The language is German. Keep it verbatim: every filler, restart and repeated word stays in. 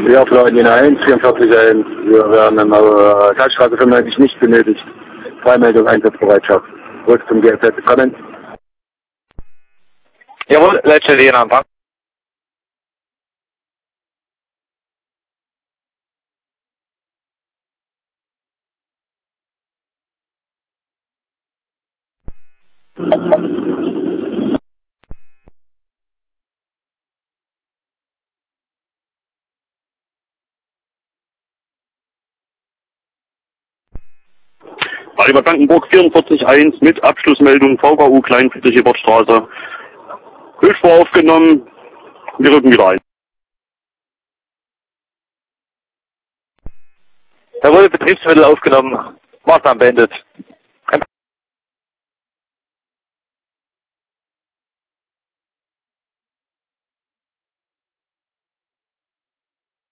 Ja, Florian eins, vierundvierzig eins. Wir werden an der Kaltstraße fünfundneunzig nicht benötigt. Freimeldung, Einsatzbereitschaft. Zurück zum G F Z. Kommen. Jawohl, Leitstelle Ihren Anfang. Über Blankenburg vierundvierzig eins mit Abschlussmeldung V K U Kleinfriedliche Bordstraße. Höchstspur aufgenommen, wir rücken wieder ein. Jawohl, Betriebsmittel aufgenommen, Maßnahmen beendet.